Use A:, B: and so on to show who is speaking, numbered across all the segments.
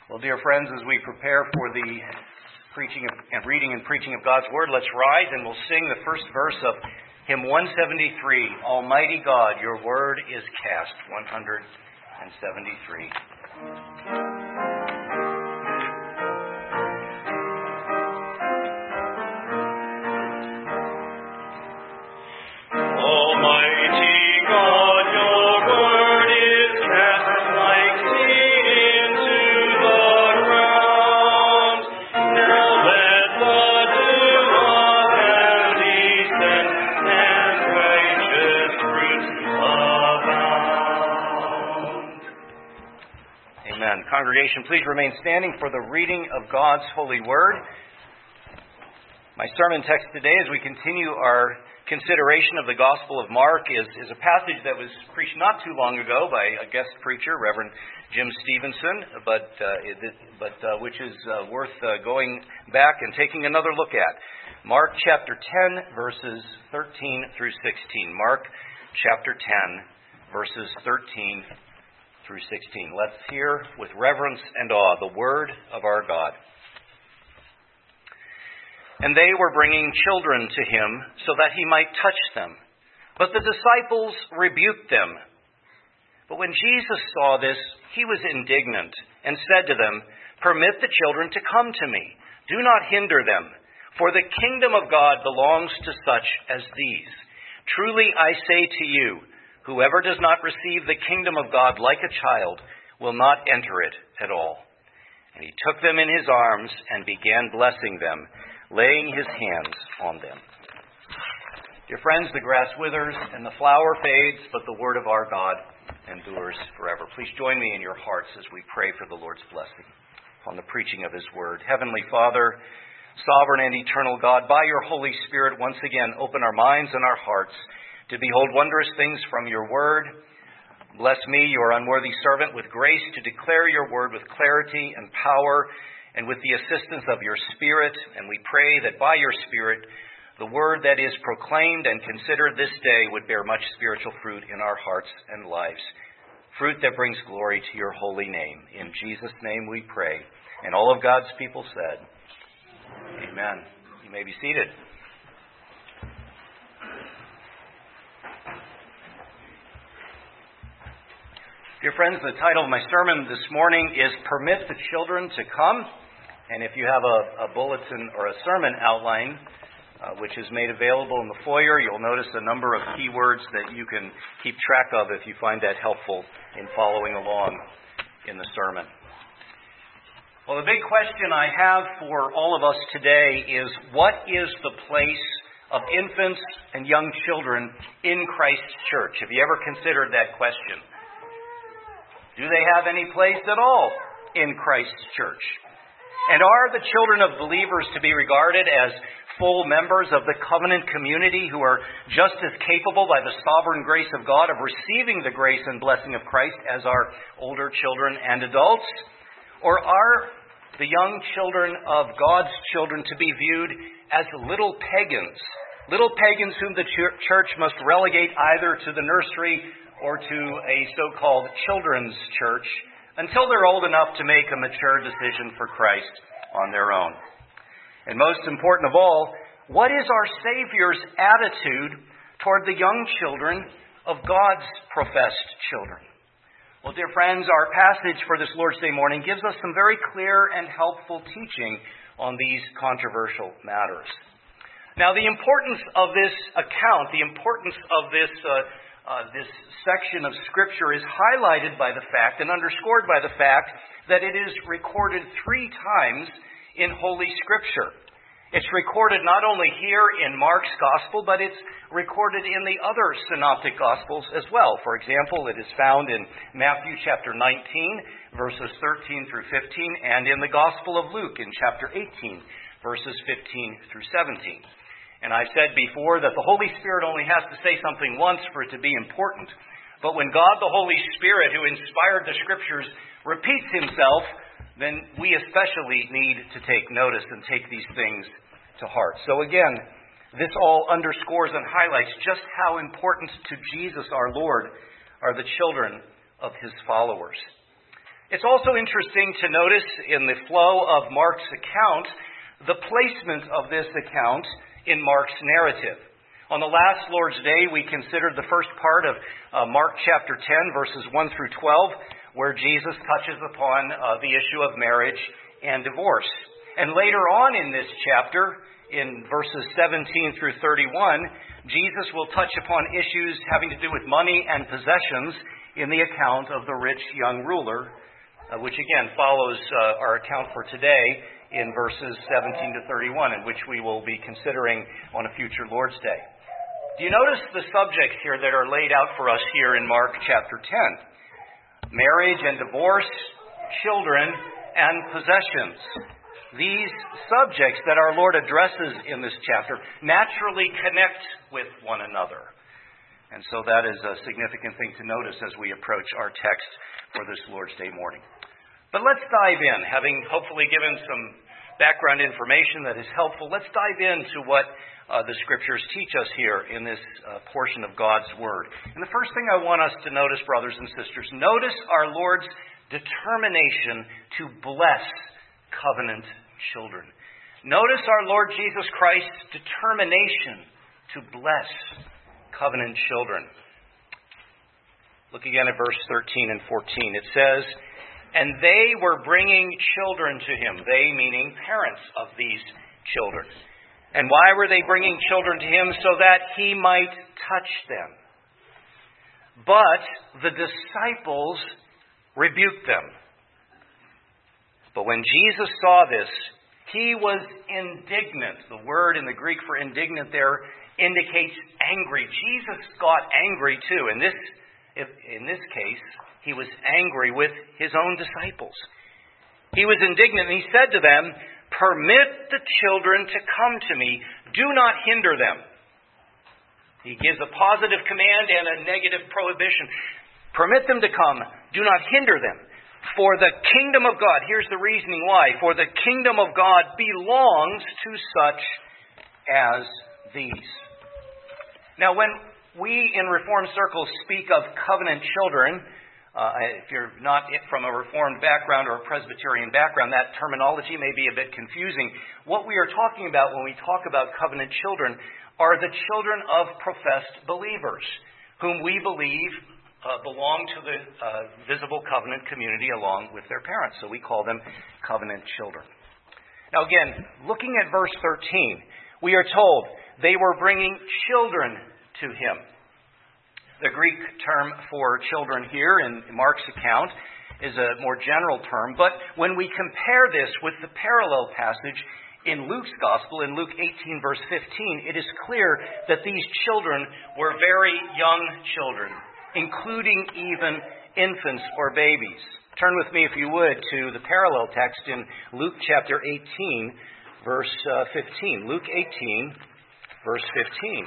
A: Well, dear friends, as we prepare for the preaching and reading and preaching of God's Word, let's rise and we'll sing the first verse of hymn 173, Almighty God, your word is cast, 173. Congregation, please remain standing for the reading of God's holy word. My sermon text today, as we continue our consideration of the Gospel of Mark, is a passage that was preached not too long ago by a guest preacher, Reverend Jim Stevenson, but which is worth going back and taking another look at. Mark chapter 10, verses 13 through 16. Mark chapter 10, verses 13 through 16. Let's hear with reverence and awe the word of our God. And they were bringing children to him so that he might touch them. But the disciples rebuked them. But when Jesus saw this, he was indignant and said to them, "Permit the children to come to me. Do not hinder them, for the kingdom of God belongs to such as these. Truly I say to you, whoever does not receive the kingdom of God like a child will not enter it at all." And he took them in his arms and began blessing them, laying his hands on them. Dear friends, the grass withers and the flower fades, but the word of our God endures forever. Please join me in your hearts as we pray for the Lord's blessing on the preaching of his word. Heavenly Father, sovereign and eternal God, by your Holy Spirit, once again, open our minds and our hearts to behold wondrous things from your word. Bless me, your unworthy servant, with grace to declare your word with clarity and power and with the assistance of your Spirit. And we pray that by your Spirit, the word that is proclaimed and considered this day would bear much spiritual fruit in our hearts and lives. Fruit that brings glory to your holy name. In Jesus' name we pray. And all of God's people said, Amen. You may be seated. Dear friends, the title of my sermon this morning is Permit the Children to Come. And if you have a bulletin or a sermon outline, which is made available in the foyer, you'll notice a number of keywords that you can keep track of if you find that helpful in following along in the sermon. Well, the big question I have for all of us today is, what is the place of infants and young children in Christ's church? Have you ever considered that question? Do they have any place at all in Christ's church? And are the children of believers to be regarded as full members of the covenant community who are just as capable by the sovereign grace of God of receiving the grace and blessing of Christ as are older children and adults? Or are the young children of God's children to be viewed as little pagans whom the church must relegate either to the nursery or to a so-called children's church until they're old enough to make a mature decision for Christ on their own? And most important of all, what is our Savior's attitude toward the young children of God's professed children? Well, dear friends, our passage for this Lord's Day morning gives us some very clear and helpful teaching on these controversial matters. Now, the importance of this account, the importance of this section of Scripture is highlighted by the fact and underscored by the fact that it is recorded 3 times in Holy Scripture. It's recorded not only here in Mark's Gospel, but it's recorded in the other synoptic Gospels as well. For example, it is found in Matthew chapter 19, verses 13 through 15, and in the Gospel of Luke in chapter 18, verses 15 through 17. And I've said before that the Holy Spirit only has to say something once for it to be important. But when God, the Holy Spirit, who inspired the Scriptures, repeats himself, then we especially need to take notice and take these things to heart. So again, this all underscores and highlights just how important to Jesus our Lord are the children of his followers. It's also interesting to notice in the flow of Mark's account the placement of this account in Mark's narrative. On the last Lord's Day, we considered the first part of Mark chapter 10, verses 1 through 12, where Jesus touches upon the issue of marriage and divorce. And later on in this chapter, in verses 17 through 31, Jesus will touch upon issues having to do with money and possessions in the account of the rich young ruler, which again follows our account for today in verses 17 to 31, and which we will be considering on a future Lord's Day. Do you notice the subjects here that are laid out for us here in Mark chapter 10? Marriage and divorce, children, and possessions. These subjects that our Lord addresses in this chapter naturally connect with one another. And so that is a significant thing to notice as we approach our text for this Lord's Day morning. But let's dive in. Having hopefully given some background information that is helpful, let's dive into what the Scriptures teach us here in this portion of God's Word. And the first thing I want us to notice, brothers and sisters, notice our Lord's determination to bless covenant children. Notice our Lord Jesus Christ's determination to bless covenant children. Look again at verse 13 and 14. It says, "And they were bringing children to him," they meaning parents of these children. "And why were they bringing children to him? So that he might touch them. But the disciples rebuked them. But when Jesus saw this, he was indignant." The word in the Greek for indignant there indicates angry. Jesus got angry too. In this case, he was angry with his own disciples. He was indignant, and he said to them, "Permit the children to come to me. Do not hinder them." He gives a positive command and a negative prohibition. Permit them to come. Do not hinder them. For the kingdom of God, here's the reasoning why. For the kingdom of God belongs to such as these. Now, when we in Reformed circles speak of covenant children, if you're not from a Reformed background or a Presbyterian background, that terminology may be a bit confusing. What we are talking about when we talk about covenant children are the children of professed believers, whom we believe belong to the visible covenant community along with their parents. So we call them covenant children. Now again, looking at verse 13, we are told they were bringing children to him. The Greek term for children here in Mark's account is a more general term, but when we compare this with the parallel passage in Luke's Gospel, in Luke 18, verse 15, it is clear that these children were very young children, including even infants or babies. Turn with me, if you would, to the parallel text in Luke chapter 18, verse 15. Luke 18, verse 15.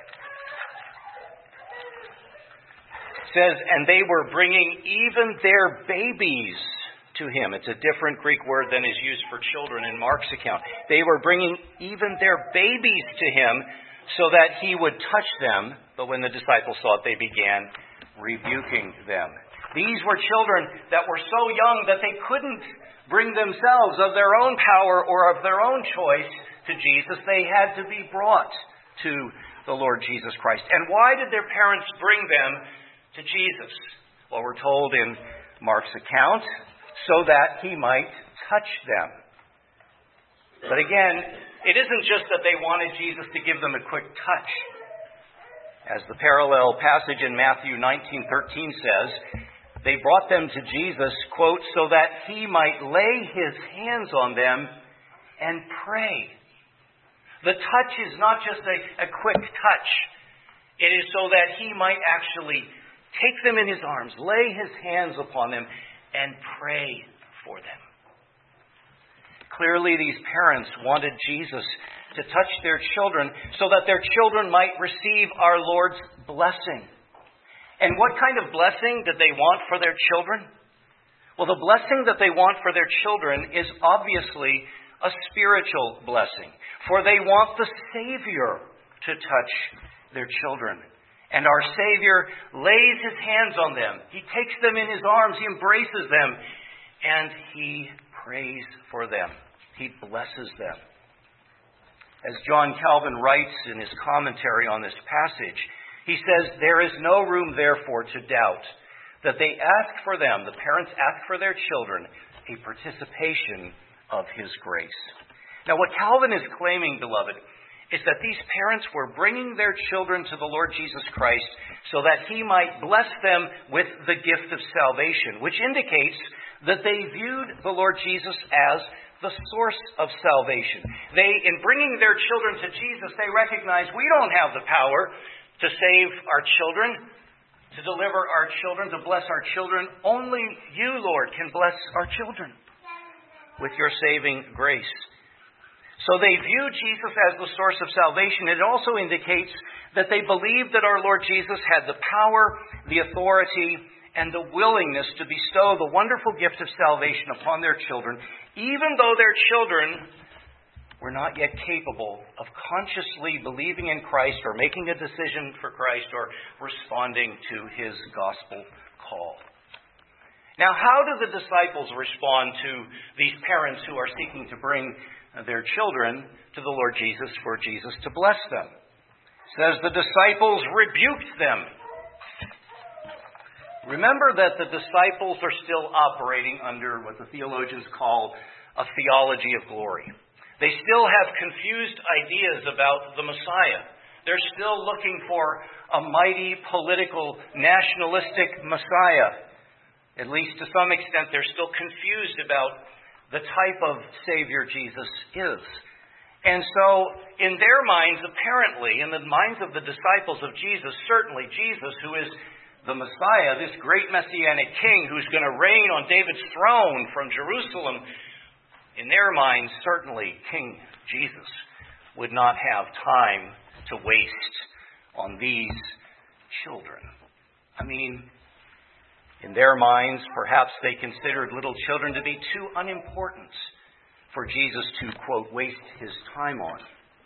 A: Says, "And they were bringing even their babies to him." It's a different Greek word than is used for children in Mark's account. They were bringing even their babies to him so that he would touch them. But when the disciples saw it, they began rebuking them. These were children that were so young that they couldn't bring themselves of their own power or of their own choice to Jesus. They had to be brought to the Lord Jesus Christ. And why did their parents bring them to Jesus? Well, we're told in Mark's account, so that he might touch them. But again, it isn't just that they wanted Jesus to give them a quick touch. As the parallel passage in Matthew 19:13 says, they brought them to Jesus, quote, so that he might lay his hands on them and pray. The touch is not just a quick touch. It is so that he might actually take them in his arms, lay his hands upon them, and pray for them. Clearly, these parents wanted Jesus to touch their children so that their children might receive our Lord's blessing. And what kind of blessing did they want for their children? Well, the blessing that they want for their children is obviously a spiritual blessing. For they want the Savior to touch their children. And our Savior lays his hands on them. He takes them in his arms. He embraces them. and he prays for them. He blesses them. As John Calvin writes in his commentary on this passage, he says, "There is no room, therefore, to doubt that they ask for them, the parents ask for their children, a participation of his grace." Now, what Calvin is claiming, beloved, is that these parents were bringing their children to the Lord Jesus Christ so that he might bless them with the gift of salvation, which indicates that they viewed the Lord Jesus as the source of salvation. They, in bringing their children to Jesus, they recognize we don't have the power to save our children, to deliver our children, to bless our children. Only you, Lord, can bless our children with your saving grace. So they view Jesus as the source of salvation. It also indicates that they believed that our Lord Jesus had the power, the authority, and the willingness to bestow the wonderful gift of salvation upon their children, even though their children were not yet capable of consciously believing in Christ or making a decision for Christ or responding to his gospel call. Now, how do the disciples respond to these parents who are seeking to bring their children to the Lord Jesus for Jesus to bless them? It says the disciples rebuked them. Remember that the disciples are still operating under what the theologians call a theology of glory. They still have confused ideas about the Messiah. They're still looking for a mighty, political, nationalistic Messiah. At least to some extent, they're still confused about the type of Savior Jesus is. And so, in their minds, apparently, in the minds of the disciples of Jesus, certainly Jesus, who is the Messiah, this great Messianic King who's going to reign on David's throne from Jerusalem, in their minds, certainly King Jesus would not have time to waste on these children. I mean, in their minds, perhaps they considered little children to be too unimportant for Jesus to, quote, waste his time on.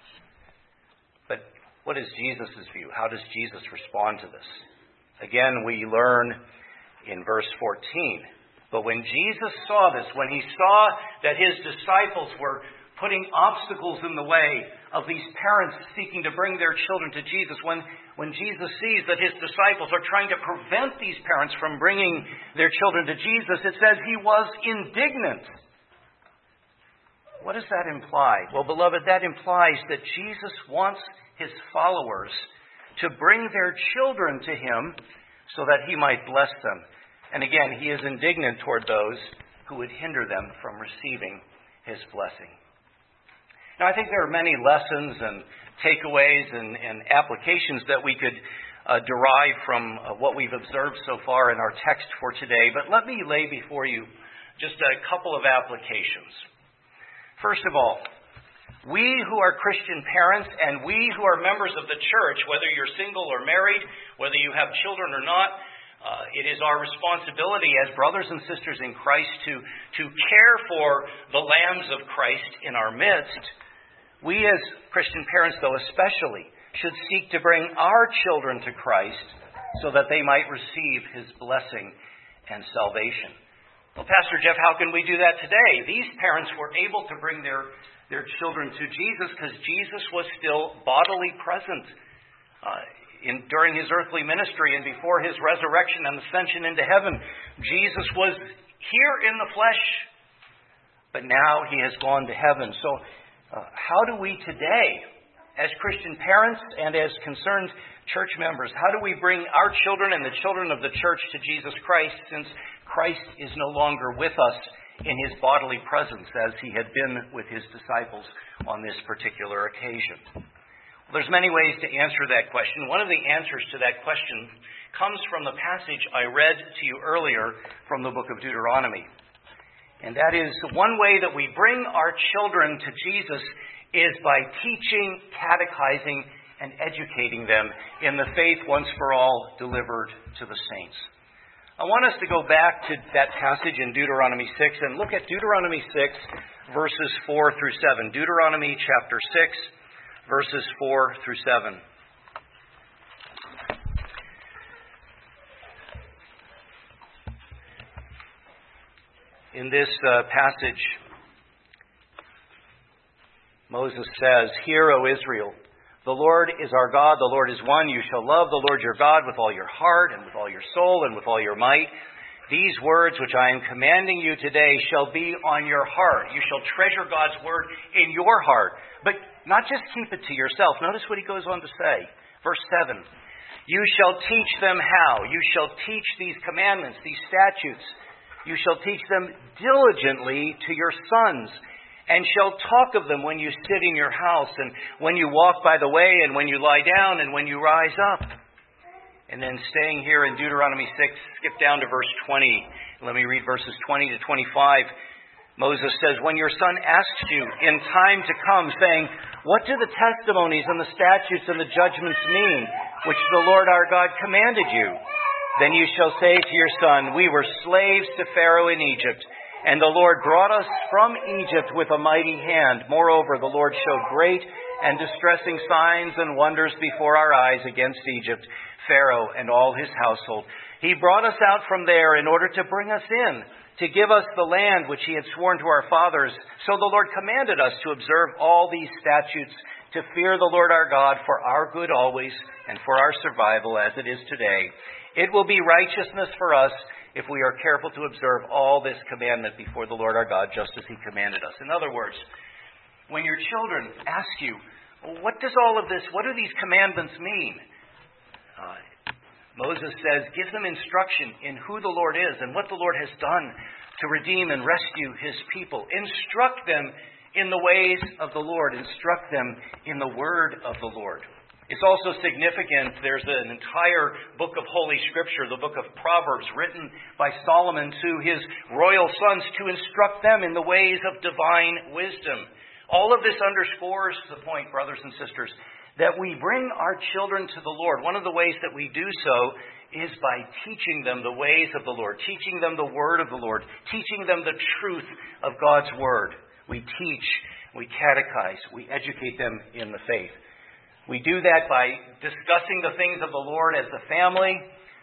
A: But what is Jesus' view? How does Jesus respond to this? Again, we learn in verse 14. But when Jesus saw this, when he saw that his disciples were putting obstacles in the way of these parents seeking to bring their children to Jesus, when Jesus sees that his disciples are trying to prevent these parents from bringing their children to Jesus, it says he was indignant. What does that imply? Well, beloved, that implies that Jesus wants his followers to bring their children to him so that he might bless them. And again, he is indignant toward those who would hinder them from receiving his blessing. Now, I think there are many lessons and takeaways and applications that we could derive from what we've observed so far in our text for today. But let me lay before you just a couple of applications. First of all, we who are Christian parents and we who are members of the church, whether you're single or married, whether you have children or not, it is our responsibility as brothers and sisters in Christ to care for the lambs of Christ in our midst. We as Christian parents, though, especially, should seek to bring our children to Christ so that they might receive his blessing and salvation. Well, Pastor Jeff, how can we do that today? These parents were able to bring their children to Jesus because Jesus was still bodily present during his earthly ministry and before his resurrection and ascension into heaven. Jesus was here in the flesh, but now he has gone to heaven. So how do we today, as Christian parents and as concerned church members, how do we bring our children and the children of the church to Jesus Christ, since Christ is no longer with us in his bodily presence as he had been with his disciples on this particular occasion? Well, there's many ways to answer that question. One of the answers to that question comes from the passage I read to you earlier from the book of Deuteronomy. And that is, one way that we bring our children to Jesus is by teaching, catechizing, and educating them in the faith once for all delivered to the saints. I want us to go back to that passage in Deuteronomy 6 and look at Deuteronomy 6, verses 4 through 7. Deuteronomy chapter 6, verses 4 through 7. In this passage, Moses says, "Hear, O Israel, the Lord is our God, the Lord is one. You shall love the Lord your God with all your heart and with all your soul and with all your might. These words which I am commanding you today shall be on your heart." You shall treasure God's word in your heart. But not just keep it to yourself. Notice what he goes on to say. Verse 7. "You shall teach them how." You shall teach these commandments, these statutes. "You shall teach them diligently to your sons, and shall talk of them when you sit in your house, and when you walk by the way, and when you lie down, and when you rise up." And then staying here in Deuteronomy 6, skip down to verse 20. Let me read verses 20 to 25. Moses says, "When your son asks you in time to come, saying, 'What do the testimonies and the statutes and the judgments mean, which the Lord our God commanded you?' Then you shall say to your son, 'We were slaves to Pharaoh in Egypt, and the Lord brought us from Egypt with a mighty hand. Moreover, the Lord showed great and distressing signs and wonders before our eyes against Egypt, Pharaoh and all his household. He brought us out from there in order to bring us in, to give us the land which he had sworn to our fathers. So the Lord commanded us to observe all these statutes, to fear the Lord our God for our good always and for our survival as it is today. It will be righteousness for us if we are careful to observe all this commandment before the Lord our God, just as he commanded us." In other words, when your children ask you, "What does all of this, what do these commandments mean?" Moses says, give them instruction in who the Lord is and what the Lord has done to redeem and rescue his people. Instruct them in the ways of the Lord. Instruct them in the word of the Lord. It's also significant, there's an entire book of Holy Scripture, the book of Proverbs, written by Solomon to his royal sons to instruct them in the ways of divine wisdom. All of this underscores the point, brothers and sisters, that we bring our children to the Lord. One of the ways that we do so is by teaching them the ways of the Lord, teaching them the word of the Lord, teaching them the truth of God's word. We teach, we catechize, we educate them in the faith. We do that by discussing the things of the Lord as a family.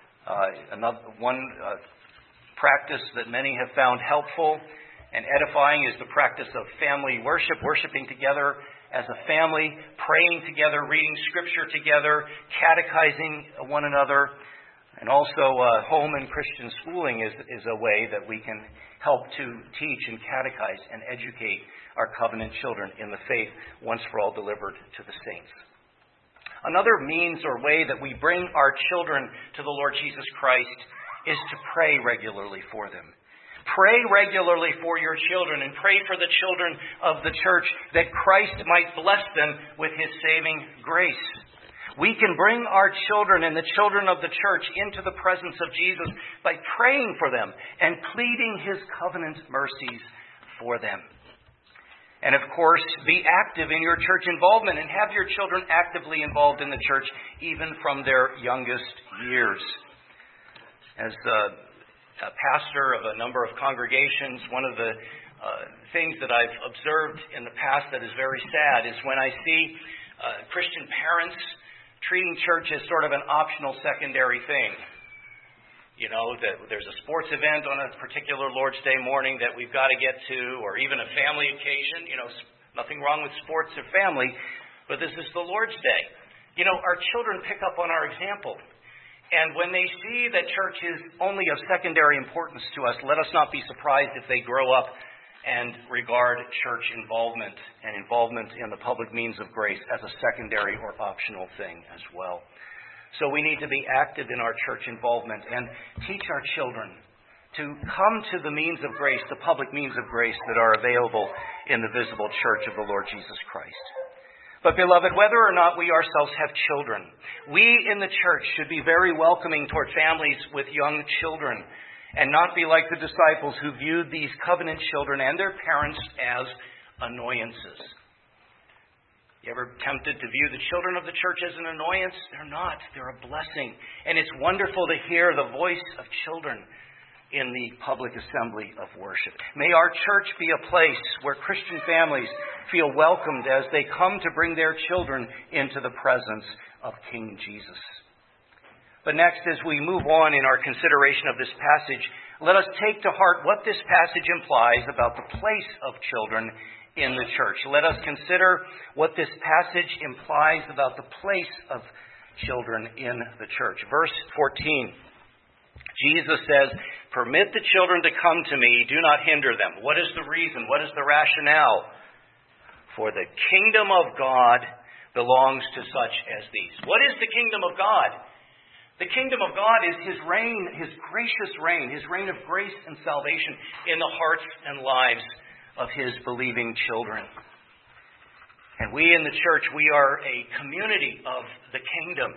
A: One practice that many have found helpful and edifying is the practice of family worship, worshiping together as a family, praying together, reading Scripture together, catechizing one another. And also home and Christian schooling is a way that we can help to teach and catechize and educate our covenant children in the faith once for all delivered to the saints. Another means or way that we bring our children to the Lord Jesus Christ is to pray regularly for them. Pray regularly for your children and pray for the children of the church that Christ might bless them with his saving grace. We can bring our children and the children of the church into the presence of Jesus by praying for them and pleading his covenant mercies for them. And of course, be active in your church involvement and have your children actively involved in the church even from their youngest years. As a pastor of a number of congregations, one of the things that I've observed in the past that is very sad is when I see Christian parents treating church as sort of an optional secondary thing. You know, that there's a sports event on a particular Lord's Day morning that we've got to get to, or even a family occasion. You know, nothing wrong with sports or family, but this is the Lord's Day. You know, our children pick up on our example. And when they see that church is only of secondary importance to us, let us not be surprised if they grow up and regard church involvement and involvement in the public means of grace as a secondary or optional thing as well. So we need to be active in our church involvement and teach our children to come to the means of grace, the public means of grace that are available in the visible church of the Lord Jesus Christ. But beloved, whether or not we ourselves have children, we in the church should be very welcoming toward families with young children and not be like the disciples who viewed these covenant children and their parents as annoyances. You ever tempted to view the children of the church as an annoyance? They're not. They're a blessing. And it's wonderful to hear the voice of children in the public assembly of worship. May our church be a place where Christian families feel welcomed as they come to bring their children into the presence of King Jesus. But next, as we move on in our consideration of this passage, let us take to heart what this passage implies about the place of children in the church. Let us consider what this passage implies about the place of children in the church. Verse 14, Jesus says, "Permit the children to come to me, do not hinder them." What is the reason? What is the rationale? "For the kingdom of God belongs to such as these." What is the kingdom of God? The kingdom of God is His reign, His gracious reign, His reign of grace and salvation in the hearts and lives of His believing children. And we in the church, we are a community of the kingdom.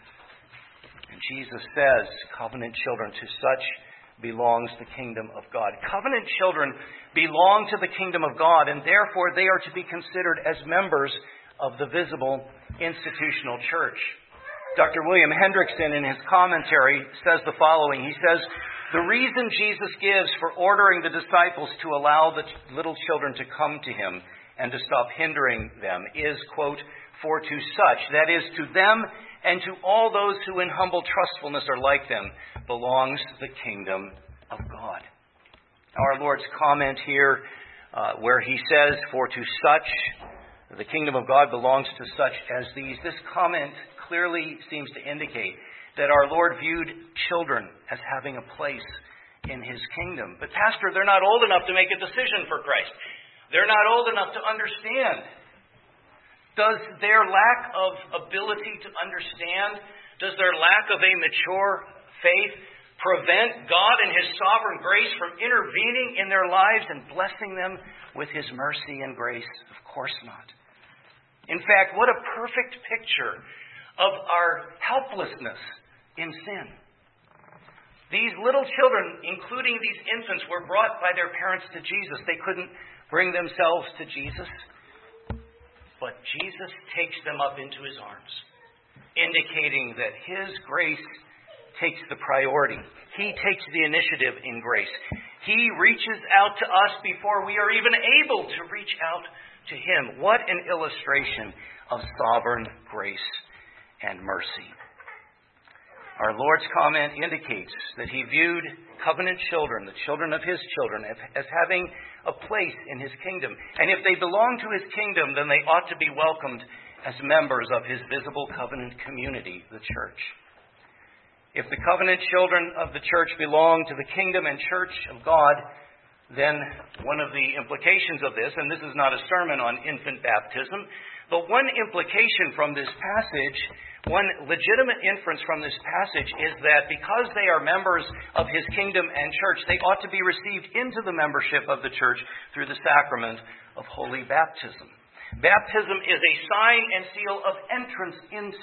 A: And Jesus says, covenant children, to such belongs the kingdom of God. Covenant children belong to the kingdom of God, and therefore they are to be considered as members of the visible institutional church. Dr. William Hendrickson, in his commentary, says the following. He says, "The reason Jesus gives for ordering the disciples to allow the little children to come to Him and to stop hindering them is, quote, for to such, that is, to them and to all those who in humble trustfulness are like them, belongs the kingdom of God." Our Lord's comment here, where He says, "For to such, the kingdom of God belongs to such as these," this comment clearly seems to indicate that our Lord viewed children as having a place in His kingdom. But Pastor, they're not old enough to make a decision for Christ. They're not old enough to understand. Does their lack of ability to understand, does their lack of a mature faith prevent God and His sovereign grace from intervening in their lives and blessing them with His mercy and grace? Of course not. In fact, what a perfect picture of our helplessness in sin. These little children, including these infants, were brought by their parents to Jesus. They couldn't bring themselves to Jesus, but Jesus takes them up into His arms, indicating that His grace takes the priority. He takes the initiative in grace. He reaches out to us before we are even able to reach out to Him. What an illustration of sovereign grace and mercy. Our Lord's comment indicates that He viewed covenant children, the children of His children, as having a place in His kingdom. And if they belong to His kingdom, then they ought to be welcomed as members of His visible covenant community, the church. If the covenant children of the church belong to the kingdom and church of God, then one of the implications of this, and this is not a sermon on infant baptism, but one implication from this passage, one legitimate inference from this passage is that because they are members of His kingdom and church, they ought to be received into the membership of the church through the sacrament of holy baptism. Baptism is a sign and seal of entrance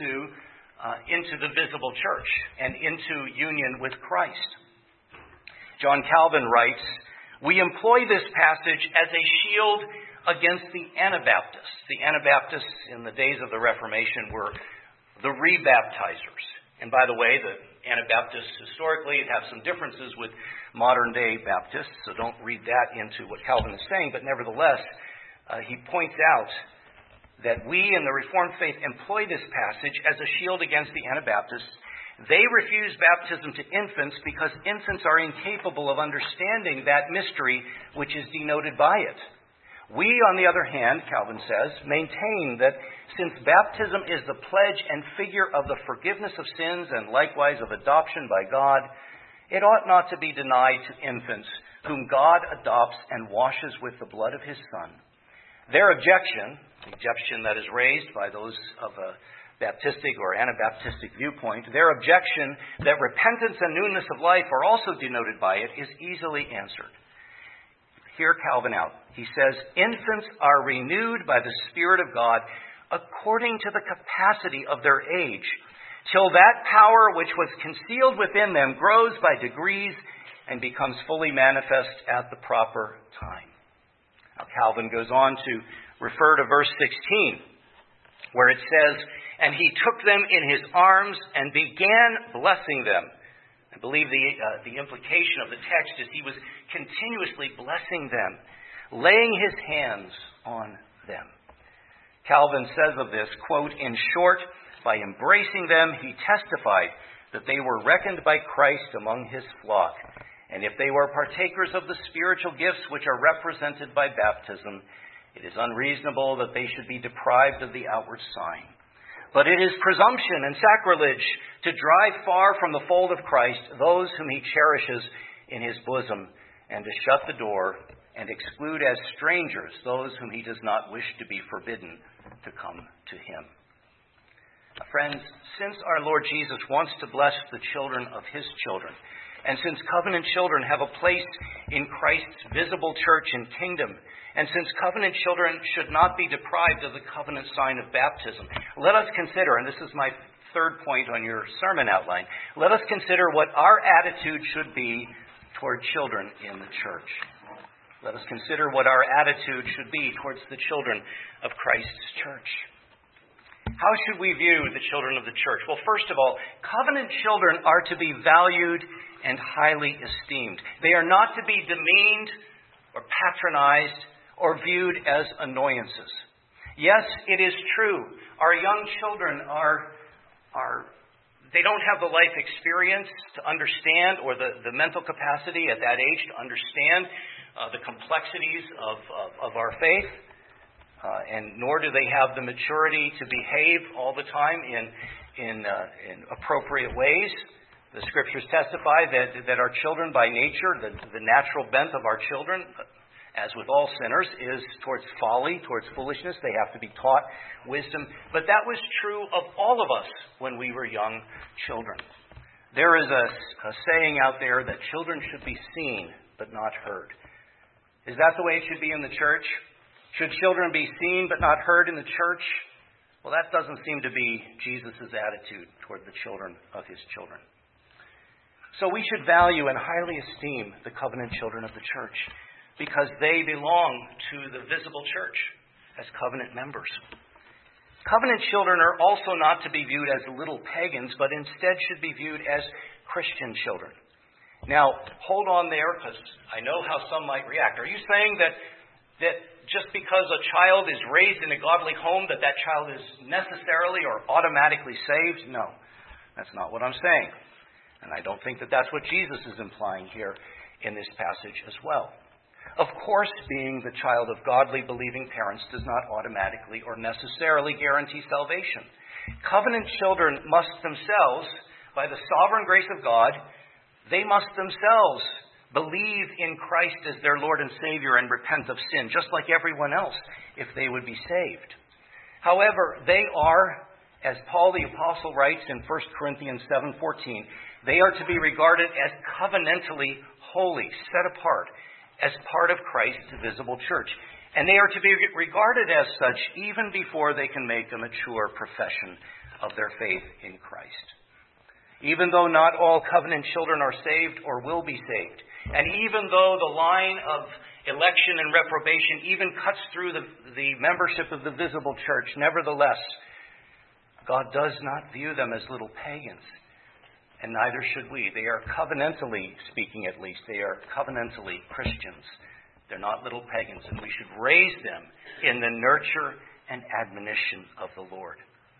A: into the visible church and into union with Christ. John Calvin writes, "We employ this passage as a shield against the Anabaptists." The Anabaptists in the days of the Reformation were the rebaptizers. And by the way, the Anabaptists historically have some differences with modern day Baptists, so don't read that into what Calvin is saying. But nevertheless, he points out that we in the Reformed faith employ this passage as a shield against the Anabaptists. They refuse baptism to infants because infants are incapable of understanding that mystery which is denoted by it. We, on the other hand, Calvin says, maintain that since baptism is the pledge and figure of the forgiveness of sins and likewise of adoption by God, it ought not to be denied to infants whom God adopts and washes with the blood of His Son. Their objection, the objection that is raised by those of a Baptistic or Anabaptistic viewpoint, their objection that repentance and newness of life are also denoted by it is easily answered. Hear Calvin out. He says, "Infants are renewed by the Spirit of God according to the capacity of their age, till that power which was concealed within them grows by degrees and becomes fully manifest at the proper time." Now Calvin goes on to refer to verse 16, where it says, "And He took them in His arms and began blessing them." I believe the implication of the text is He was continuously blessing them, laying His hands on them. Calvin says of this, quote, "In short, by embracing them, He testified that they were reckoned by Christ among His flock, And if they were partakers of the spiritual gifts which are represented by baptism, it is unreasonable that they should be deprived of the outward sign. But it is presumption and sacrilege to drive far from the fold of Christ those whom he cherishes in his bosom, and to shut the door and exclude as strangers those whom he does not wish to be forbidden to come to him. Friends, since our Lord Jesus wants to bless the children of his children, and since covenant children have a place in Christ's visible church and kingdom, and since covenant children should not be deprived of the covenant sign of baptism, let us consider, and this is my third point on your sermon outline, let us consider what our attitude should be toward children in the church. Let us consider what our attitude should be towards the children of Christ's church. How should we view the children of the church? Well, first of all, covenant children are to be valued and highly esteemed. They are not to be demeaned or patronized or viewed as annoyances. Yes, it is true. Our young children they don't have the life experience to understand, or the mental capacity at that age to understand the complexities of our faith, and nor do they have the maturity to behave all the time in appropriate ways. The Scriptures testify that our children by nature, the natural bent of our children, as with all sinners, is towards folly, towards foolishness. They have to be taught wisdom. But that was true of all of us when we were young children. There is a saying out there that children should be seen but not heard. Is that the way it should be in the church? Should children be seen but not heard in the church? Well, that doesn't seem to be Jesus' attitude toward the children of his children. So we should value and highly esteem the covenant children of the church, because they belong to the visible church as covenant members. Covenant children are also not to be viewed as little pagans, but instead should be viewed as Christian children. Now, hold on there, because I know how some might react. Are you saying that just because a child is raised in a godly home, that child is necessarily or automatically saved? No, that's not what I'm saying. And I don't think that that's what Jesus is implying here in this passage as well. Of course, being the child of godly, believing parents does not automatically or necessarily guarantee salvation. Covenant children must themselves, by the sovereign grace of God, they must themselves believe in Christ as their Lord and Savior and repent of sin, just like everyone else, if they would be saved. However, they are, as Paul the Apostle writes in 1 Corinthians 7:14, they are to be regarded as covenantally holy, set apart, as part of Christ's visible church. And they are to be regarded as such even before they can make a mature profession of their faith in Christ. Even though not all covenant children are saved or will be saved, and even though the line of election and reprobation even cuts through the membership of the visible church, nevertheless, God does not view them as little pagans. And neither should we. They are covenantally, speaking at least, they are covenantally Christians. They're not little pagans, and we should raise them in the nurture and admonition of the Lord.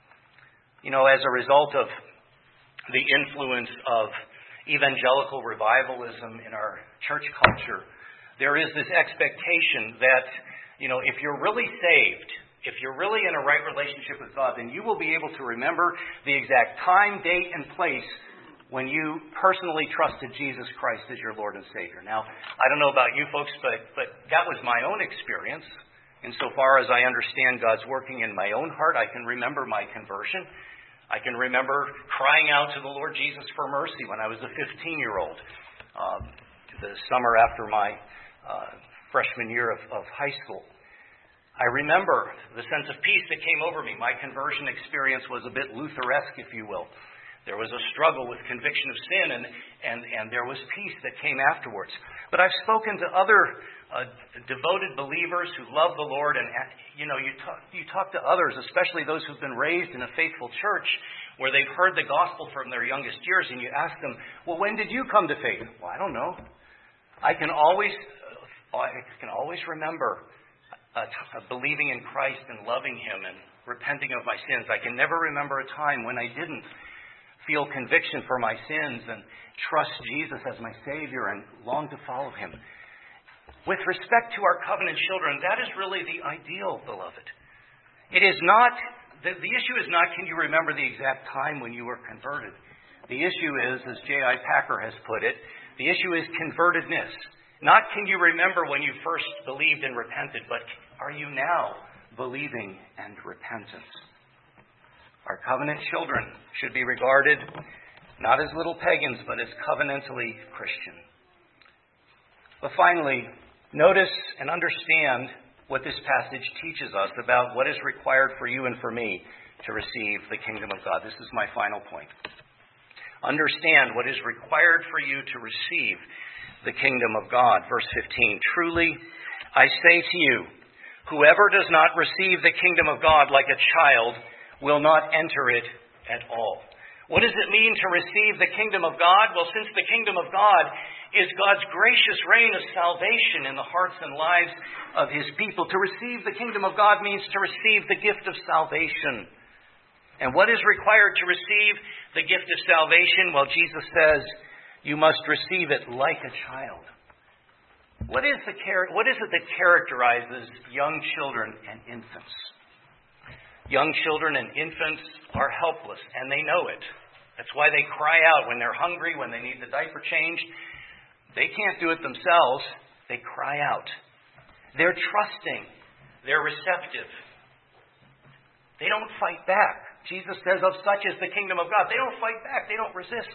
A: You know, as a result of the influence of evangelical revivalism in our church culture, there is this expectation that, if you're really saved, if you're really in a right relationship with God, then you will be able to remember the exact time, date, and place when you personally trusted Jesus Christ as your Lord and Savior. Now, I don't know about you folks, but that was my own experience. Insofar as I understand God's working in my own heart, I can remember my conversion. I can remember crying out to the Lord Jesus for mercy when I was a 15-year-old, the summer after my freshman year of high school. I remember the sense of peace that came over me. My conversion experience was a bit Lutheresque, if you will. There was a struggle with conviction of sin, and there was peace that came afterwards. But I've spoken to other devoted believers who love the Lord, and you talk to others, especially those who've been raised in a faithful church, where they've heard the gospel from their youngest years, and you ask them, well, when did you come to faith? Well, I don't know. I can always remember believing in Christ and loving Him and repenting of my sins. I can never remember a time when I didn't. feel conviction for my sins and trust Jesus as my Savior and long to follow Him. With respect to our covenant children, that is really the ideal, beloved. It is not, the issue is not, can you remember the exact time when you were converted? The issue is, as J.I. Packer has put it, the issue is convertedness. Not can you remember when you first believed and repented, but are you now believing and repentant? Our covenant children should be regarded not as little pagans, but as covenantally Christian. But finally, notice and understand what this passage teaches us about what is required for you and for me to receive the kingdom of God. This is my final point. Understand what is required for you to receive the kingdom of God. Verse 15, truly I say to you, whoever does not receive the kingdom of God like a child will not enter it at all. What does it mean to receive the kingdom of God? Well, since the kingdom of God is God's gracious reign of salvation in the hearts and lives of His people, to receive the kingdom of God means to receive the gift of salvation. And what is required to receive the gift of salvation? Well, Jesus says, you must receive it like a child. What is it that characterizes young children and infants? Young children and infants are helpless, and they know it. That's why they cry out when they're hungry, when they need the diaper changed. They can't do it themselves. They cry out. They're trusting. They're receptive. They don't fight back. Jesus says, of such is the kingdom of God. They don't fight back. They don't resist.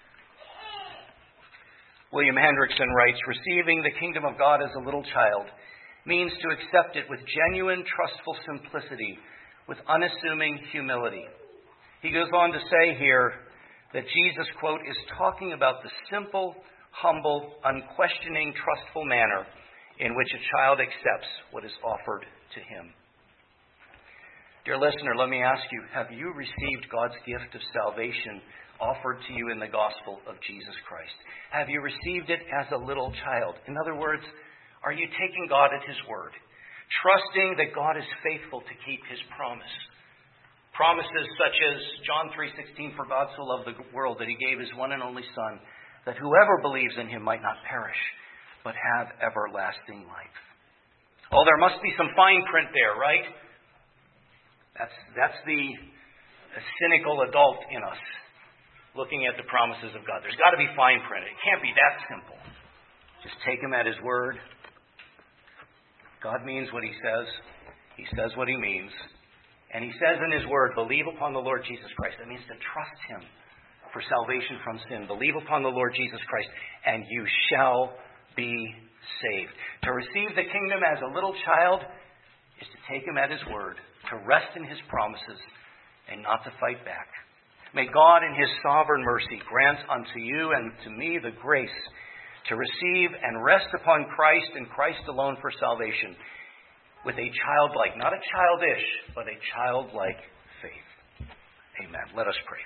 A: William Hendrickson writes, receiving the kingdom of God as a little child means to accept it with genuine, trustful simplicity, with unassuming humility. He goes on to say here that Jesus, quote, is talking about the simple, humble, unquestioning, trustful manner in which a child accepts what is offered to him. Dear listener, let me ask you, have you received God's gift of salvation offered to you in the gospel of Jesus Christ? Have you received it as a little child? In other words, are you taking God at His word, trusting that God is faithful to keep His promise? Promises such as John 3:16, for God so loved the world that He gave His one and only Son, that whoever believes in Him might not perish, but have everlasting life. Oh, there must be some fine print there, right? That's the cynical adult in us, looking at the promises of God. There's got to be fine print. It can't be that simple. Just take Him at His word. God means what He says. He says what He means. And He says in His word, believe upon the Lord Jesus Christ. That means to trust Him for salvation from sin. Believe upon the Lord Jesus Christ, and you shall be saved. To receive the kingdom as a little child is to take Him at His word, to rest in His promises, and not to fight back. May God in His sovereign mercy grant unto you and to me the grace to receive and rest upon Christ and Christ alone for salvation with a childlike, not a childish, but a childlike faith. Amen. Let us pray.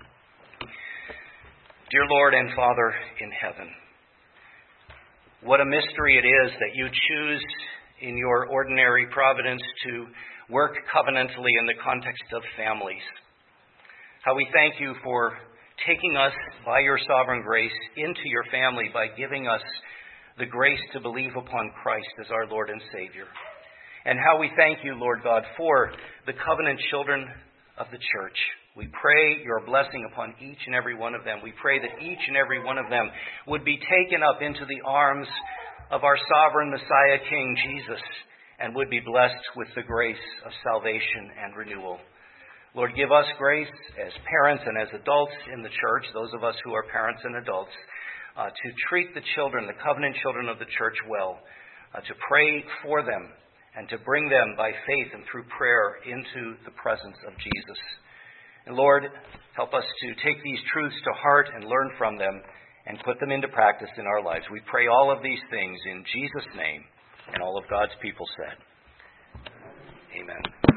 A: Dear Lord and Father in heaven, what a mystery it is that you choose in your ordinary providence to work covenantally in the context of families. How we thank you for taking us by your sovereign grace into your family by giving us the grace to believe upon Christ as our Lord and Savior. And how we thank you, Lord God, for the covenant children of the church. We pray your blessing upon each and every one of them. We pray that each and every one of them would be taken up into the arms of our sovereign Messiah King Jesus and would be blessed with the grace of salvation and renewal. Lord, give us grace as parents and as adults in the church, those of us who are parents and adults, to treat the children, the covenant children of the church well, to pray for them and to bring them by faith and through prayer into the presence of Jesus. And Lord, help us to take these truths to heart and learn from them and put them into practice in our lives. We pray all of these things in Jesus' name, and all of God's people said, amen.